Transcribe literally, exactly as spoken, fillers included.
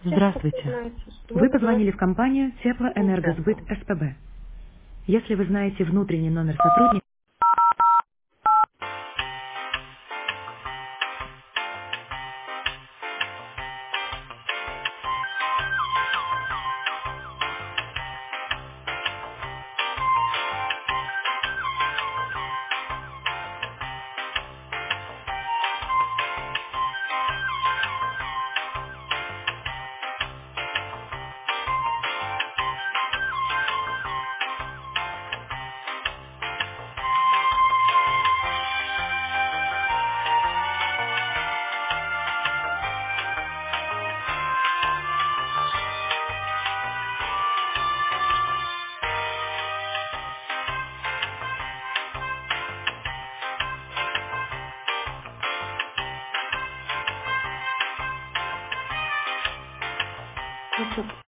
Сейчас как Здравствуйте. начинаете? Вы Сто двадцать позвонили в компанию Теплоэнергосбыт полчаса. СПБ. Если вы знаете внутренний номер сотрудника... Ну что,